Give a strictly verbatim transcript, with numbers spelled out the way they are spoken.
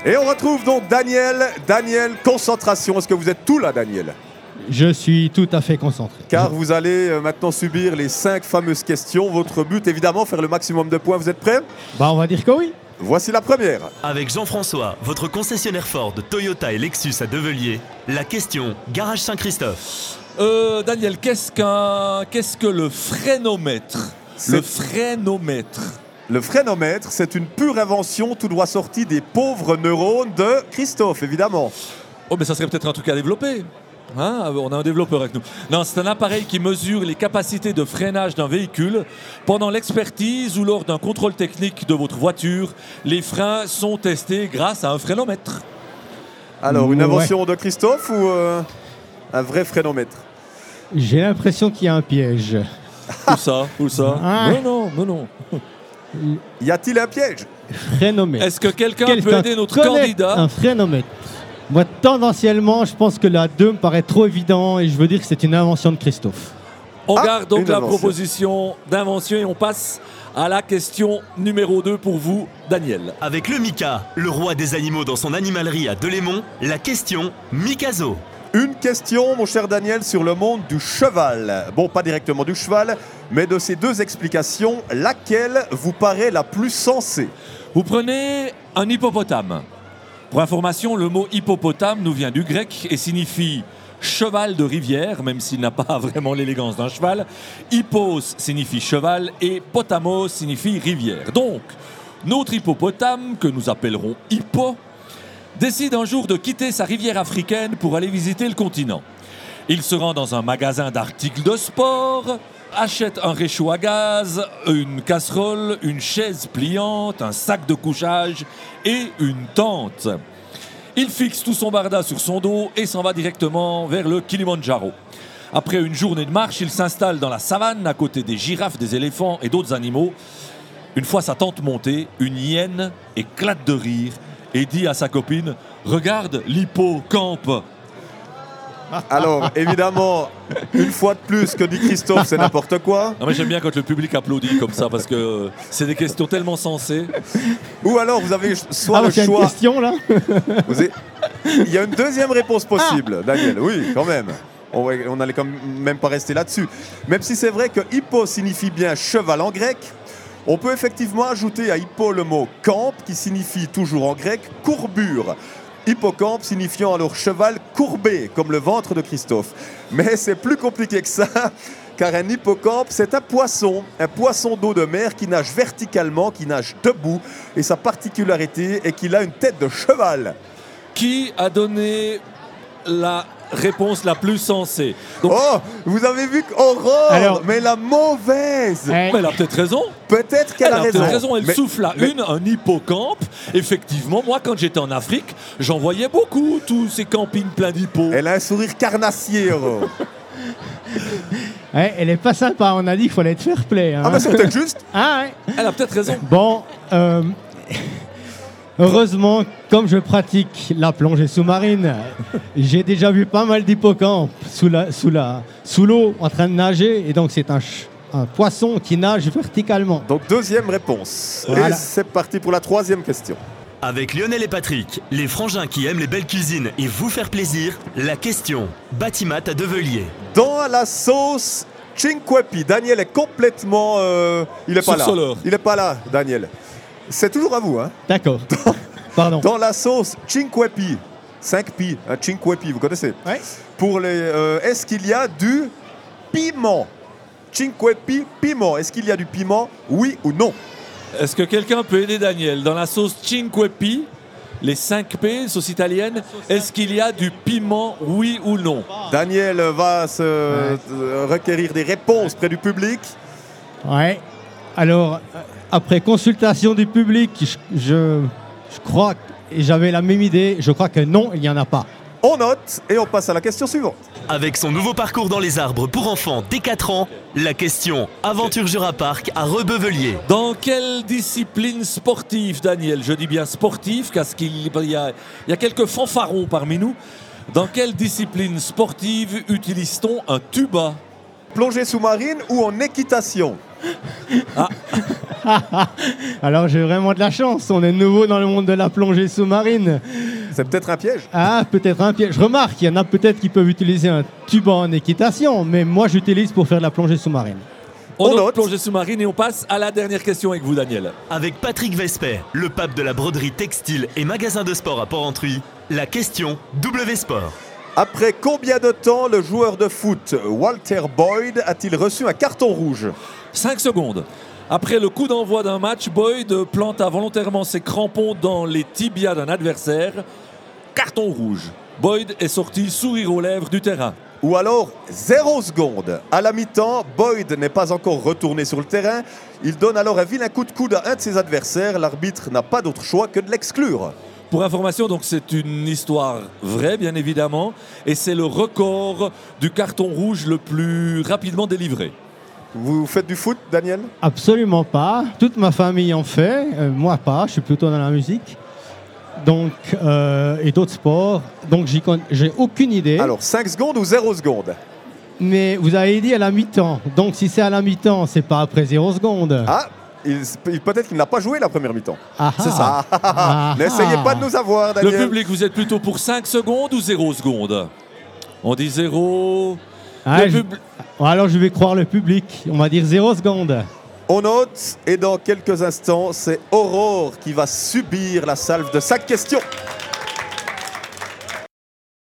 Et on retrouve donc Daniel. Daniel, concentration. Est-ce que vous êtes tout là, Daniel? Je suis tout à fait concentré. Car vous allez euh, maintenant subir les cinq fameuses questions. Votre but, évidemment, faire le maximum de points. Vous êtes prêts? Bah, on va dire que oui. Voici la première. Avec Jean-François, votre concessionnaire Ford, Toyota et Lexus à Develier, la question Garage Saint-Christophe. Euh, Daniel, qu'est-ce qu'un, qu'est-ce que le frénomètre? Le C'est- frénomètre. Le frénomètre, c'est une pure invention tout droit sortie des pauvres neurones de Christophe, évidemment. Oh, mais ça serait peut-être un truc à développer. Hein, on a un développeur avec nous. Non, c'est un appareil qui mesure les capacités de freinage d'un véhicule. Pendant l'expertise ou lors d'un contrôle technique de votre voiture, les freins sont testés grâce à un frénomètre. Alors, une Ouais. invention de Christophe ou euh, un vrai frénomètre? J'ai l'impression qu'il y a un piège. Où ça? Où ça? Ah. Non, non, non, non. Y a-t-il un piège? Frénomètre. Est-ce que quelqu'un Quelqu'un peut aider notre connaît candidat? un frénomètre. Moi, tendanciellement, je pense que la deux me paraît trop évident et je veux dire que c'est une invention de Christophe. On Ah, garde donc une la invention. proposition d'invention et on passe à la question numéro deux pour vous, Daniel. Avec le Mika, le roi des animaux dans son animalerie à Delémont, la question Mikazo. Une question, mon cher Daniel, sur le monde du cheval. Bon, pas directement du cheval, mais de ces deux explications, laquelle vous paraît la plus sensée? Vous prenez un hippopotame. Pour information, le mot hippopotame nous vient du grec et signifie cheval de rivière, même s'il n'a pas vraiment l'élégance d'un cheval. Hippos signifie cheval et potamos signifie rivière. Donc, notre hippopotame, que nous appellerons Hippo, décide un jour de quitter sa rivière africaine pour aller visiter le continent. Il se rend dans un magasin d'articles de sport, achète un réchaud à gaz, une casserole, une chaise pliante, un sac de couchage et une tente. Il fixe tout son barda sur son dos et s'en va directement vers le Kilimandjaro. Après une journée de marche, il s'installe dans la savane à côté des girafes, des éléphants et d'autres animaux. Une fois sa tente montée, une hyène éclate de rire et dit à sa copine « Regarde, l'hippocampe !» Alors, évidemment, une fois de plus, que dit Christophe, c'est n'importe quoi. Non mais j'aime bien quand le public applaudit comme ça parce que euh, c'est des questions tellement sensées. Ou alors, vous avez soit Ah, le donc il y a une choix... question là. Vous avez- Il y a une deuxième réponse possible, Daniel. Oui, quand même. On va- on n'allait quand même pas rester là-dessus. Même si c'est vrai que hippo signifie bien cheval en grec, on peut effectivement ajouter à hippo le mot camp, qui signifie toujours en grec courbure. Hippocampe signifiant alors cheval courbé, comme le ventre de Christophe. Mais c'est plus compliqué que ça, car un hippocampe, c'est un poisson, un poisson d'eau de mer qui nage verticalement, qui nage debout, et sa particularité est qu'il a une tête de cheval. Qui a donné la réponse la plus sensée? Donc, Oh, vous avez vu qu'Aurore, Alors- mais la mauvaise. Eh, mais elle a peut-être raison. Peut-être qu'elle Elle a a raison. peut-être raison. Elle Mais- souffle à mais- une, un hippocampe. Effectivement, moi, quand j'étais en Afrique, j'en voyais beaucoup, tous ces campings pleins d'hippos. Elle a un sourire carnassier, Aurore. ouais, elle est pas sympa. On a dit qu'il fallait être fair play. Hein. Ah, mais c'est peut-être juste. Ah, ouais. Elle a peut-être raison. Bon, euh, heureusement, comme je pratique la plongée sous-marine, j'ai déjà vu pas mal d'hippocampes sous la, sous la, sous l'eau en train de nager, et donc c'est un, ch- un poisson qui nage verticalement. Donc, deuxième réponse. Et Voilà. c'est parti pour la troisième question. Avec Lionel et Patrick, les frangins qui aiment les belles cuisines et vous faire plaisir, la question Batimat à Develier. Dans la sauce Cinquepi, Daniel est complètement... euh, il n'est pas là. Sursoleur. Il n'est pas là, Daniel. C'est toujours à vous, hein. D'accord. Pardon. Dans la sauce Cinquepi, cinq pi, un Cinquepi, vous connaissez. Ouais. Pour les, euh, est-ce qu'il y a du piment? Cinquepi, piment. Est-ce qu'il y a du piment? Oui ou non? Est-ce que quelqu'un peut aider Daniel? Dans la sauce Cinquepi, les cinq P, sauce italienne, est-ce qu'il y a du piment, oui ou non? Daniel va se euh, requérir des réponses près du public. Ouais. Alors, euh, après consultation du public, je, je, je crois, et j'avais la même idée, je crois que non, il n'y en a pas. On note et on passe à la question suivante. Avec son nouveau parcours dans les arbres pour enfants dès quatre ans, la question Aventure Jura Park à Rebevelier. Dans quelle discipline sportive, Daniel? Je dis bien sportive, parce qu'il y a, il y a quelques fanfarons parmi nous. Dans quelle discipline sportive utilise-t-on un tuba? Plongée sous-marine ou en équitation? Alors j'ai vraiment de la chance, on est nouveau dans le monde de la plongée sous-marine. C'est peut-être un piège. Ah, peut-être un piège. Je remarque, il y en a peut-être qui peuvent utiliser un tube en équitation, mais moi j'utilise pour faire de la plongée sous-marine. On, On note note. plongée sous-marine et on passe à la dernière question avec vous, Daniel. Avec Patrick Vesper, le pape de la broderie textile et magasin de sport à Port-Entruy, la question W Sport. Après combien de temps le joueur de foot Walter Boyd a-t-il reçu un carton rouge? cinq secondes. Après le coup d'envoi d'un match, Boyd planta volontairement ses crampons dans les tibias d'un adversaire. Carton rouge. Boyd est sorti sourire aux lèvres du terrain. Ou alors zéro seconde. À la mi-temps, Boyd n'est pas encore retourné sur le terrain. Il donne alors un vilain coup de coude à un de ses adversaires. L'arbitre n'a pas d'autre choix que de l'exclure. Pour information, donc c'est une histoire vraie, bien évidemment, et c'est le record du carton rouge le plus rapidement délivré. Vous faites du foot, Daniel? Absolument pas. Toute ma famille en fait, euh, moi pas, je suis plutôt dans la musique. Donc, euh, et d'autres sports. Donc j'y con- j'ai aucune idée. Alors cinq secondes ou zéro seconde? Mais vous avez dit à la mi-temps. Donc si c'est à la mi-temps, c'est pas après zéro seconde. Ah, il- il- peut-être qu'il n'a pas joué la première mi-temps. Ah, c'est ça. Ah, ah, ah, ah. N'essayez pas de nous avoir, Le Daniel. public, vous êtes plutôt pour cinq secondes ou zéro secondes? On dit zéro. Ah, Le je- pub- Alors je vais croire le public. On va dire zéro seconde. On note, et dans quelques instants, c'est Aurore qui va subir la salve de sa question.